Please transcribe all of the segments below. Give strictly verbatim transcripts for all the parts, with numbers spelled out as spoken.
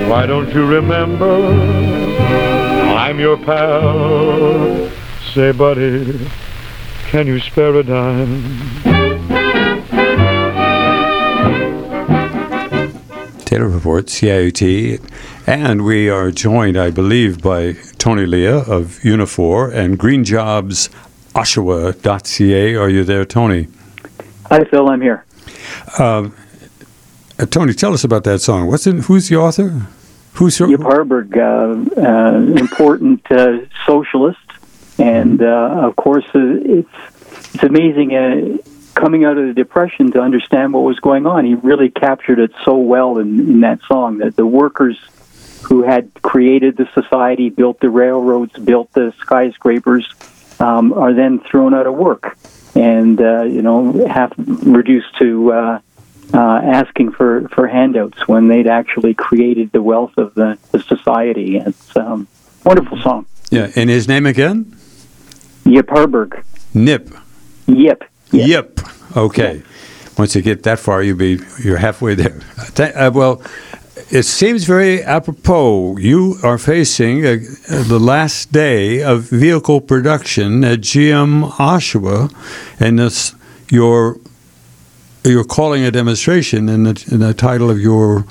Why don't you remember I'm your pal? Say, buddy, can you spare a dime? Taylor Report, C I U T, and we are joined, I believe, by Tony Leah of Unifor and green jobs oshawa dot c a. Are you there, Tony? Hi, Phil. I'm here. Uh, uh, Tony, tell us about that song. What's in, who's the author? Who's your... Yip Harburg, uh, uh, important uh, socialist, and uh, of course, uh, it's it's amazing. Uh, coming out of the Depression to understand what was going on. He really captured it so well in, in that song, that the workers who had created the society, built the railroads, built the skyscrapers, um, are then thrown out of work and, uh, you know, have reduced to uh, uh, asking for, for handouts when they'd actually created the wealth of the, the society. It's a um, wonderful song. Yeah, and his name again? Yip Harburg. Nip. Yip. Yep. yep. Okay. Yep. Once you get that far, you'll be you're halfway there. Th- uh, well, it seems very apropos. You are facing uh, the last day of vehicle production at G M Oshawa, and this, you're you're calling a demonstration, and the, and the title of your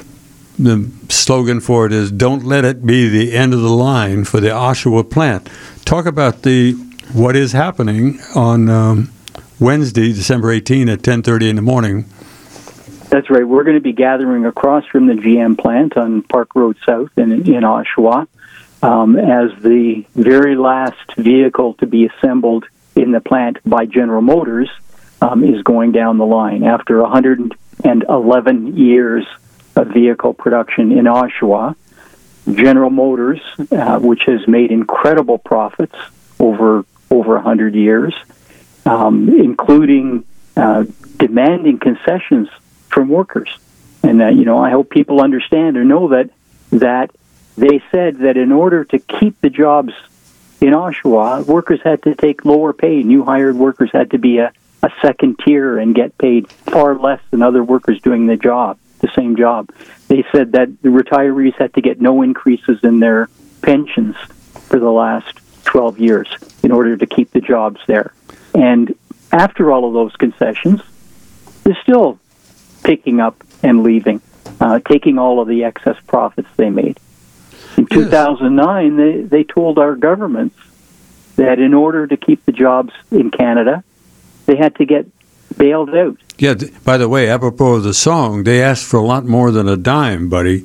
the slogan for it is "Don't let it be the end of the line for the Oshawa plant." Talk about the what is happening on. Um, Wednesday, December eighteenth at ten thirty in the morning. That's right. We're going to be gathering across from the G M plant on Park Road South in, in Oshawa um, as the very last vehicle to be assembled in the plant by General Motors um, is going down the line. After one hundred eleven years of vehicle production in Oshawa, General Motors, uh, which has made incredible profits over over one hundred years, Um, including uh, demanding concessions from workers. And, uh, you know, I hope people understand or know that that they said that in order to keep the jobs in Oshawa, workers had to take lower pay. New hired workers had to be a, a second tier and get paid far less than other workers doing the job, the same job. They said that the retirees had to get no increases in their pensions for the last twelve years in order to keep the jobs there. And after all of those concessions, they're still picking up and leaving, uh, taking all of the excess profits they made. In yes. two thousand nine, they, they told our governments that in order to keep the jobs in Canada, they had to get bailed out. Yeah, th- by the way, apropos of the song, they asked for a lot more than a dime, buddy.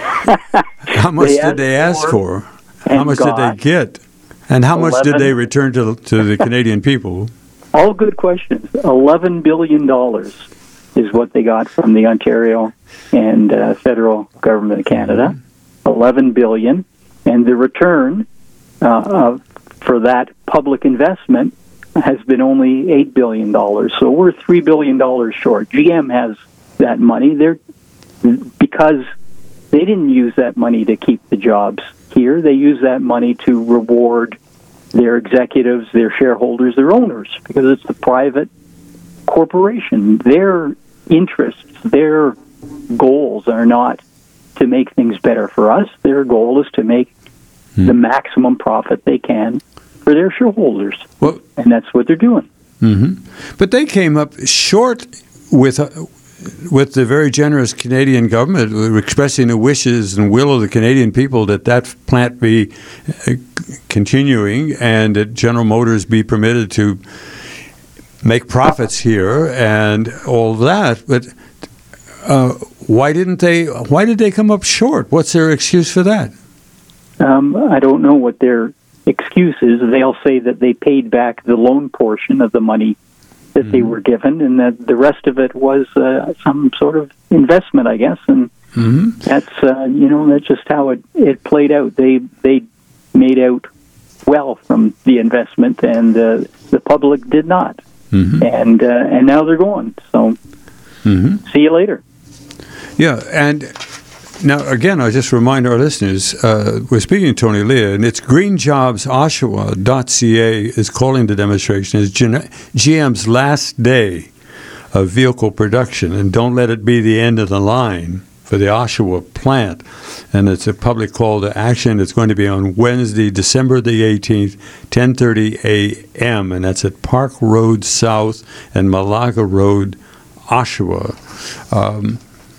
How much they did they ask for? How much did they get? And how much did they return to to the Canadian people? All good questions. eleven billion dollars is what they got from the Ontario and uh, federal government of Canada. Mm-hmm. eleven billion dollars. And the return uh, uh, for that public investment has been only eight billion dollars. So we're three billion dollars short. G M has that money. They're, because they didn't use that money to keep the jobs here. They use that money to reward their executives, their shareholders, their owners, because it's a private corporation. Their interests, their goals are not to make things better for us. Their goal is to make hmm. the maximum profit they can for their shareholders. Well, and that's what they're doing. Mm-hmm. But they came up short with... Uh, with the very generous Canadian government expressing the wishes and will of the Canadian people that that plant be uh, continuing and that General Motors be permitted to make profits here and all that. But uh, why didn't they? Why did they come up short? What's their excuse for that? Um, I don't know what their excuse is. They'll say that they paid back the loan portion of the money that mm-hmm. they were given, and that the rest of it was uh, some sort of investment, I guess. And mm-hmm. that's uh, you know that's just how it, it played out. They they made out well from the investment, and uh, the public did not. Mm-hmm. And uh, and now they're gone. So mm-hmm. see you later. Yeah, and now again, I just remind our listeners, uh, we're speaking to Tony Leah, and it's green jobs oshawa dot c a is calling the demonstration. It's G M's last day of vehicle production, and don't let it be the end of the line for the Oshawa plant. And it's a public call to action. It's going to be on Wednesday, December the eighteenth, ten thirty a.m., and that's at Park Road South and Malaga Road, Oshawa. Um,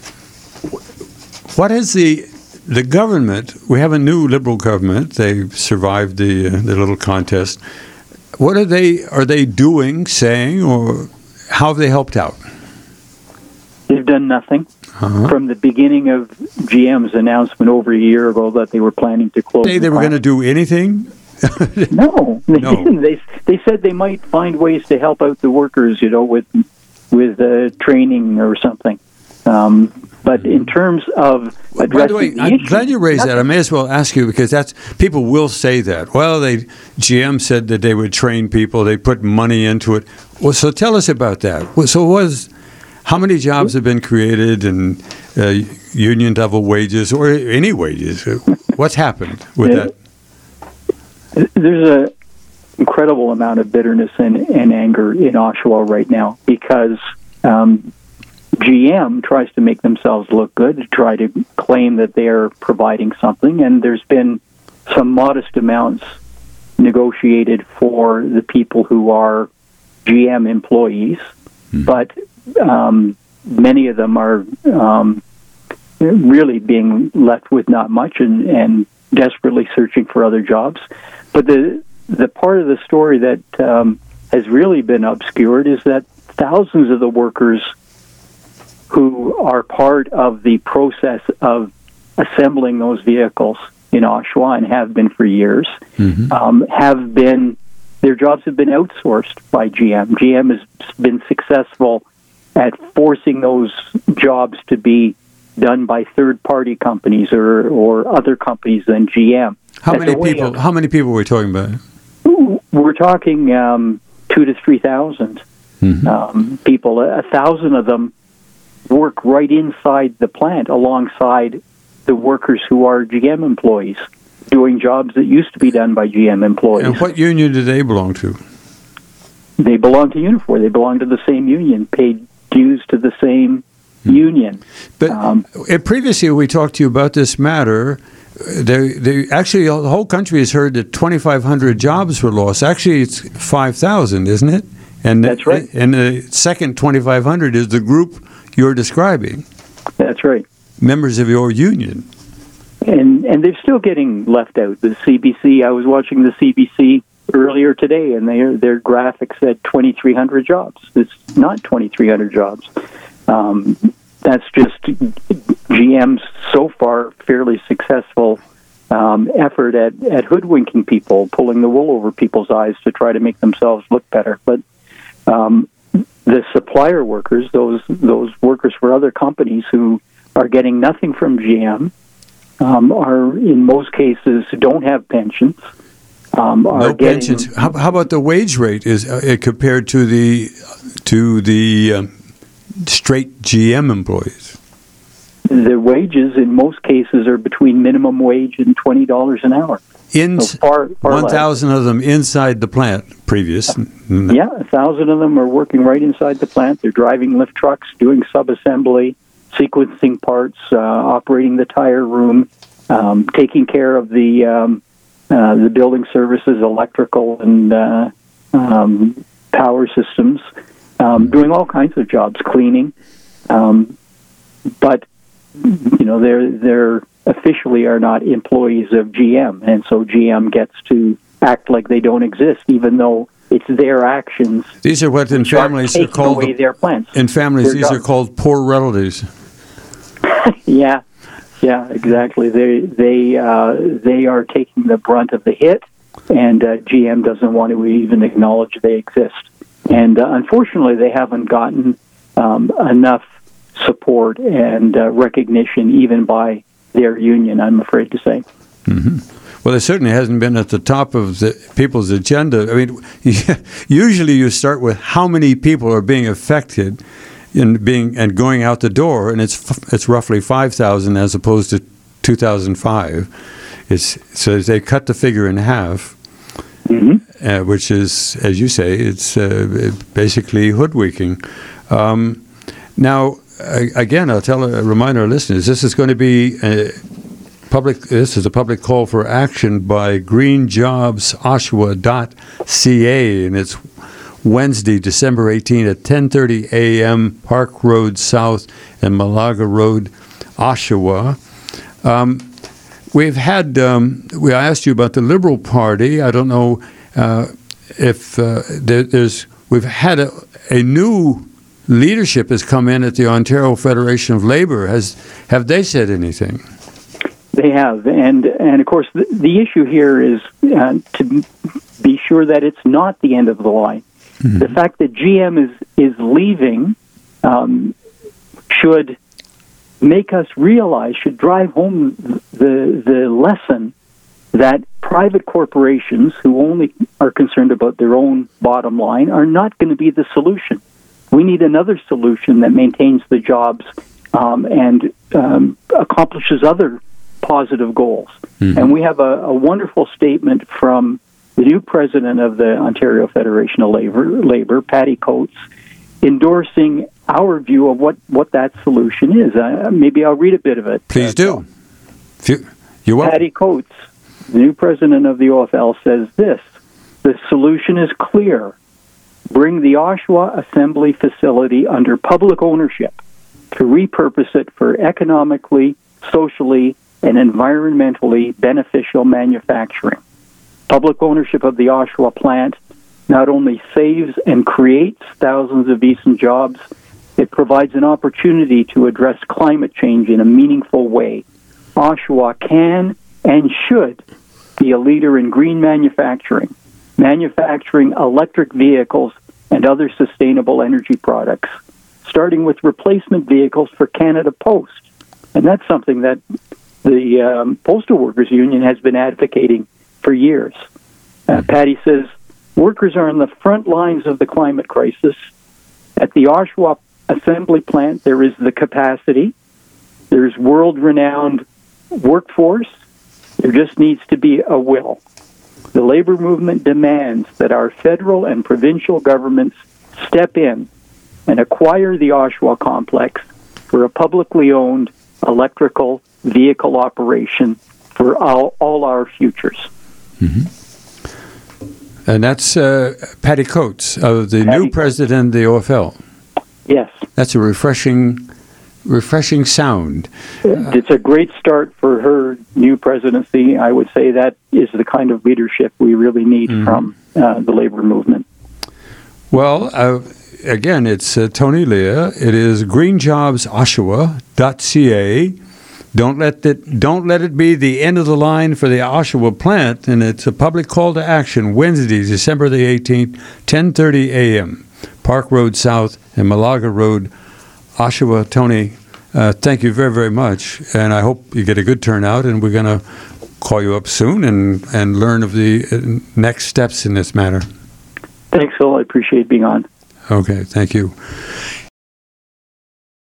what is the the government? We have a new Liberal government. They survived the uh, the little contest. What are they are they doing, saying, or how have they helped out? They've done nothing. Uh-huh. From the beginning of G M's announcement over a year ago that they were planning to close. They, they were going to do anything? No, they no. didn't. They they said they might find ways to help out the workers, you know, with with uh, training or something. Um, but in terms of addressing By the way, the I'm issue, glad you raised that. I may as well ask you because that's people will say that. Well, they G M said that they would train people. They put money into it. Well, so tell us about that. So was how many jobs have been created and uh, union double wages or any wages? What's happened with yeah. that? There's a incredible amount of bitterness and, and anger in Oshawa right now because um, G M tries to make themselves look good, to try to claim that they are providing something, and there's been some modest amounts negotiated for the people who are G M employees, mm-hmm. but um, many of them are um, really being left with not much and, and desperately searching for other jobs. But the the part of the story that um, has really been obscured is that thousands of the workers who are part of the process of assembling those vehicles in Oshawa and have been for years, mm-hmm. um, have been, their jobs have been outsourced by G M. G M has been successful at forcing those jobs to be done by third-party companies or, or other companies than G M. How As many people? Of, how many people were we talking about? We're talking um, two to three thousand mm-hmm. um, people. A, a thousand of them work right inside the plant, alongside the workers who are G M employees, doing jobs that used to be done by G M employees. And what union do they belong to? They belong to Unifor. They belong to the same union, paid dues to the same hmm. union. But um, previously we talked to you about this matter. They, they actually, the whole country has heard that twenty-five hundred jobs were lost. Actually, it's five thousand, isn't it? And that's right. And the second twenty-five hundred is the group you're describing. That's right. Members of your union. And and they're still getting left out. The C B C, I was watching the C B C earlier today, and their their graphic said twenty-three hundred jobs. It's not twenty-three hundred jobs. Um, that's just G M's so far fairly successful um, effort at, at hoodwinking people, pulling the wool over people's eyes to try to make themselves look better. But um, the supplier workers, those those workers for other companies who are getting nothing from G M, um, are in most cases don't have pensions. Um, are no getting, pensions. How, how about the wage rate? Is uh, compared to the to the um, straight G M employees? The wages in most cases are between minimum wage and twenty dollars an hour. In so far, far one thousand of them inside the plant. Previous, yeah, a thousand of them are working right inside the plant. They're driving lift trucks, doing sub-assembly, sequencing parts, uh, operating the tire room, um, taking care of the um, uh, the building services, electrical and uh, um, power systems, um, doing all kinds of jobs, cleaning. Um, but you know, they're they're officially are not employees of G M, and so G M gets to act like they don't exist, even though it's their actions. These are what in families are called away their plants. In families, these are called poor relatives. yeah, yeah, exactly. They they uh, they are taking the brunt of the hit, and uh, G M doesn't want to even acknowledge they exist. And uh, unfortunately, they haven't gotten um, enough support and uh, recognition, even by their union, I'm afraid to say. Mm-hmm. Well, it certainly hasn't been at the top of the people's agenda. I mean, usually you start with how many people are being affected in being and going out the door, and it's it's roughly five thousand as opposed to two thousand five. It's so they cut the figure in half, mm-hmm. uh, which is, as you say, it's uh, basically hoodwinking. Um, now, I, again, I'll tell, uh, remind our listeners, this is going to be a public. This is a public call for action by green jobs oshawa dot c a, and it's Wednesday, December eighteenth at ten thirty a.m. Park Road South and Malaga Road, Oshawa. Um, we've had. Um, we I asked you about the Liberal Party. I don't know uh, if uh, there, there's. We've had a, a new leadership has come in at the Ontario Federation of Labour. Has have they said anything? They have, and and of course the, the issue here is uh, to be sure that it's not the end of the line. Mm-hmm. The fact that G M is is leaving um, should make us realize, should drive home the the lesson that private corporations who only are concerned about their own bottom line are not going to be the solution. We need another solution that maintains the jobs um, and um, accomplishes other positive goals. Mm-hmm. And we have a, a wonderful statement from the new president of the Ontario Federation of Labor, Labor Patty Coates, endorsing our view of what, what that solution is. Uh, maybe I'll read a bit of it. Please uh, do. You, you will. Patty Coates, the new president of the O F L, says this: the solution is clear. Bring the Oshawa Assembly Facility under public ownership to repurpose it for economically, socially, and environmentally beneficial manufacturing. Public ownership of the Oshawa plant not only saves and creates thousands of decent jobs, it provides an opportunity to address climate change in a meaningful way. Oshawa can and should be a leader in green manufacturing, manufacturing electric vehicles and other sustainable energy products, starting with replacement vehicles for Canada Post. And that's something that the um, Postal Workers Union has been advocating for years. Uh, Patty says, workers are on the front lines of the climate crisis. At the Oshawa Assembly Plant, there is the capacity. There's world-renowned workforce. There just needs to be a will. The labor movement demands that our federal and provincial governments step in and acquire the Oshawa complex for a publicly owned electrical vehicle operation for all, all our futures. Mm-hmm. And that's uh, Patty Coates, of the Patty new president of the O F L. Yes. That's a refreshing refreshing sound. It's a great start for her new presidency. I would say that is the kind of leadership we really need mm-hmm. from uh, the labor movement. Well, uh, again, it's uh, Tony Leah. It is green jobs oshawa dot c a. Don't let it, don't let it be the end of the line for the Oshawa plant, and it's a public call to action Wednesday, December the eighteenth, ten thirty a.m., Park Road South and Malaga Road, Oshawa. Tony, uh, thank you very, very much, and I hope you get a good turnout, and we're going to call you up soon and, and learn of the next steps in this matter. Thanks, Phil. I appreciate being on. Okay, thank you.